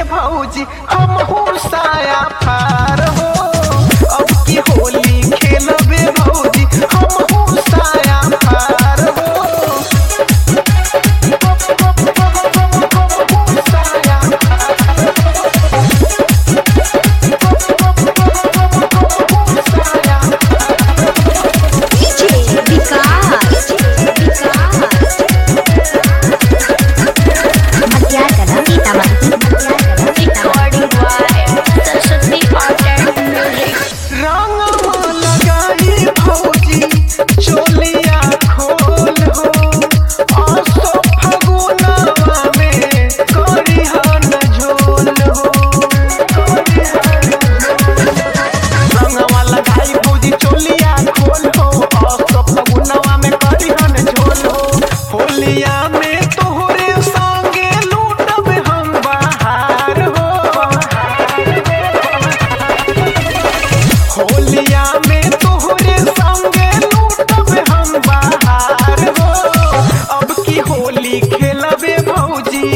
भौजी हमहू साया फार हो। अब की होली खेलबे भौजी हमहू साया फार हो। होलिया में तोहरे संगे लूटब हम बाहर हो। अब की होली खेलबे भौजी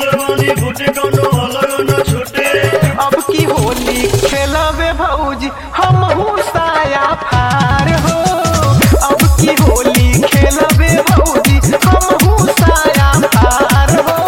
अब की होली खेलबे भौजी हमहू साया फार हो। अब की होली खेलबे भौजी हमहू साया फार हो।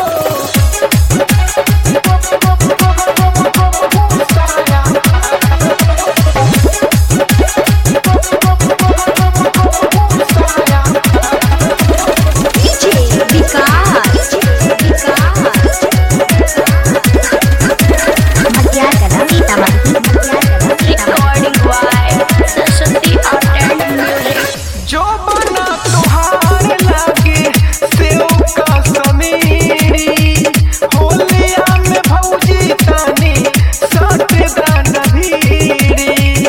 जो बना तुहार लागे सेव का समीरी होलिया में भौजी तानी सटे दान भीरी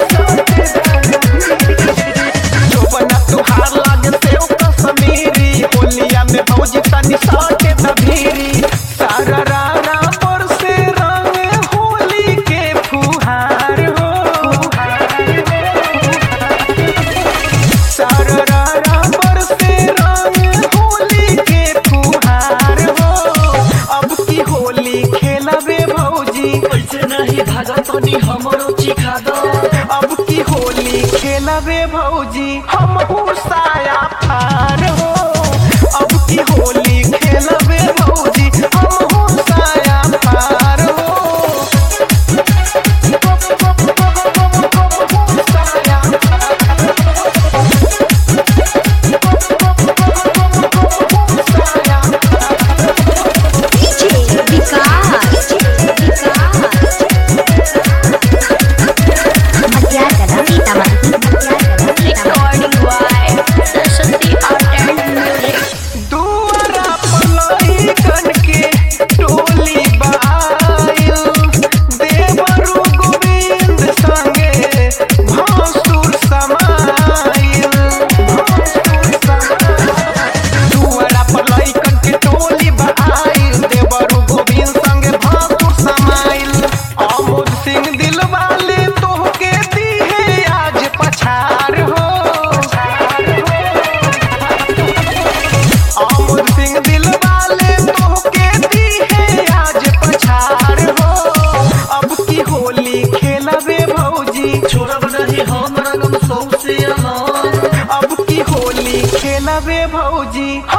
जो बना तुहार लागे सेव का समीरी होलिया में भौजी तानी सटे दान भीरी। सारा रारा पर से रंग होली के फुहार हो। सारा रारा पर से रंग होली के फुहार हो। अब की होली खेलबे भौजी ऐसे नहीं भागा तनी हमरो चिखा दो। अब की होली खेलबे भौजी हमहू साया फार हो। अब की होली खेलबे भौजी हमहू साया फार हो। दुआरा पलई कन के टोली बाइल देवरु गोविंद संगे भासुर समाइल। दुआरा पलई कन के टोली बाइल देवरु गोविंद संगे भासुर समाइल। आमोद सिंह दिलवाले तोहके दिहे आज पछार हो। आमोद सिंह दिलवाले तोहके दिहे आज पछार हो। अब की होली खेलबे भौजी छोड़ब नहीं हम रंगम सौ से अलग। अब की होली खेलबे भौजी